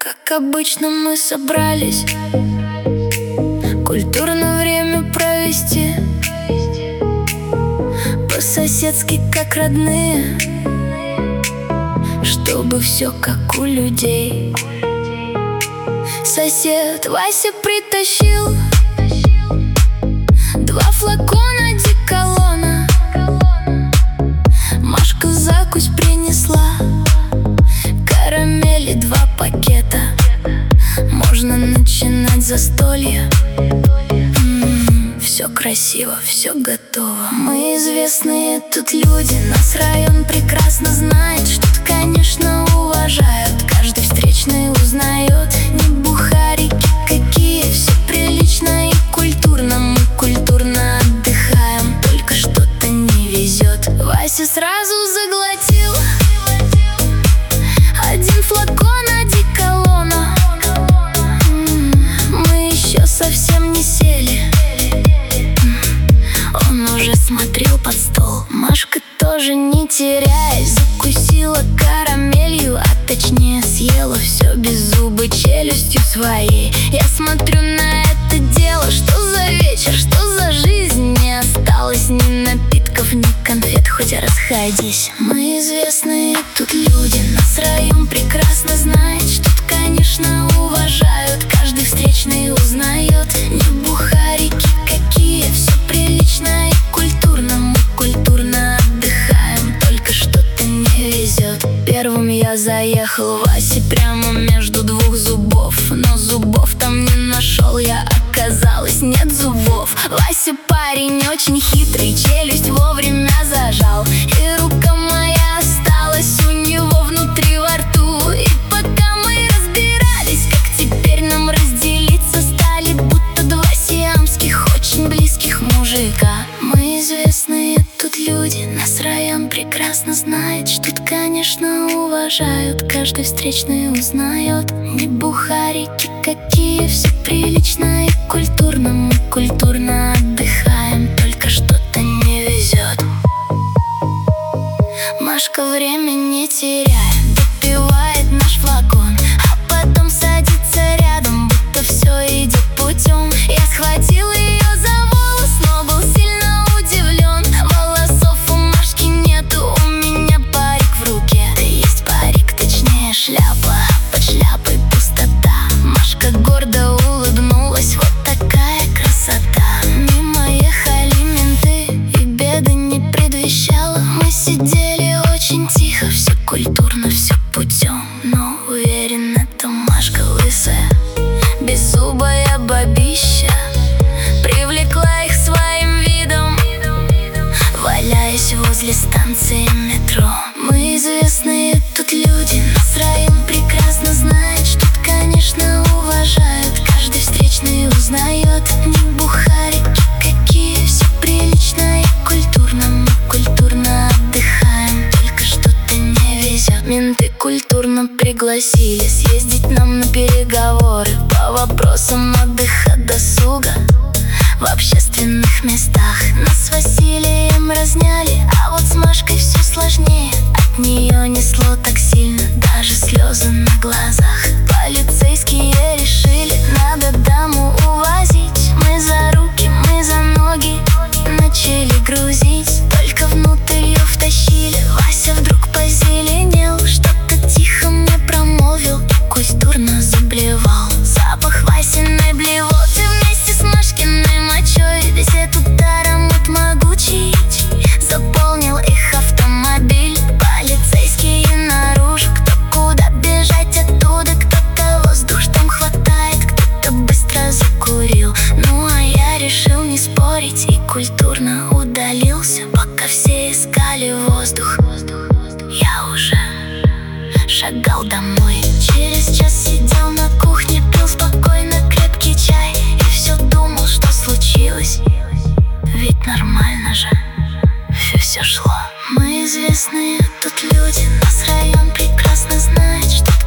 Как обычно мы собрались культурно время провести, по-соседски, как родные, чтобы все как у людей. Сосед Вася притащил 2 флакона одеколона. Машка закусь принесла, карамели 2 пакета. Можно начинать застолье. Все красиво, все готово. Мы известные тут люди, нас район прекрасно знает. Что-то, конечно, уважают, каждый встречный узнает. Не бухарики какие, все прилично и культурно. Мы культурно отдыхаем, только что-то не везет. Вася сразу заглотил 1 флакон одеколона. Мы еще совсем не сели, он уже смотрел под стол. Машка тоже не теряясь закусила карамелью, а точнее съела все без зуба челюстью своей. Я смотрю на это дело, что за вечер, что за жизнь. Не осталось ни напитков, ни конфет, хоть расходись. Мы известные тут люди, нас район прекрасно знает. Что-то, конечно, уважают, каждый встречный узнает. Не бухарики какие, все прилично и культурно. Мы культурно отдыхаем, только что-то не везет. Первым я заехал Васе прямо между 2 зубов, но зубов там не нашел я, оказалось нет зубов. Вася парень очень хитрый, челюсть вовремя зажал, и рука моя осталась у него внутри во рту. И пока мы разбирались, как теперь нам разделиться, стали будто 2 сиамских, очень близких мужика. Мы известные тут люди, нас район прекрасно знает. Что-то, конечно, уважают, каждый встречный узнает. Не бухарики какие, все прилично и культурно. Мы культурно отдыхаем, только что-то не везет. Машка время не теряет, допивает наш флакон, а потом садится рядом, будто все идет путем. Я схватил ее за волос, но был сильно удивлен. Волосов у Машки нету, у меня парик в руке. Да есть парик, точнее шляпа, под шляпой пустота. Машка гордо улыбнулась, вот такая красота. Мимо ехали менты, и беды не предвещало. Мы сидели очень тихо, все культурно, все путем. Но уверен, это Машка лысая, беззубая бабища привлекла их своим видом, валяясь возле станции метро. Мы известные тут люди, нас район прекрасно знает. Что-то, конечно, уважают, каждый встречный узнает. Не бухарики какие, все прилично и культурно. Мы культурно отдыхаем, только что-то не везет. Менты культурно пригласили съездить нам на переговоры по вопросам отдыха, досуга в общественных местах. Нас с Василием разняли, а вот с Машкой все сложнее. От нее несло так сильно, даже слезы на глазах. Полицейские решили, надо даму увозить. Мы за руки, мы за ноги начали грузить, только внутрь ее втащили. Вася вдруг позеленел, что-то тихо мне промолвил, культурно заблевал. Запах Васиной блевоты вместе с Машкиной мочой, весь этот аромат могучий заполнил их автомобиль. Полицейские наружу, кто куда бежать оттуда, кто-то воздух там хватает, кто-то быстро закурил. Ну а я решил не спорить и культурно удалился, пока все искали воздух. Я уже шагал домой. Через час сидел на кухне, пил спокойно крепкий чай и все думал, что случилось, ведь нормально же все шло. Мы известные тут люди, нас район прекрасно знает. Что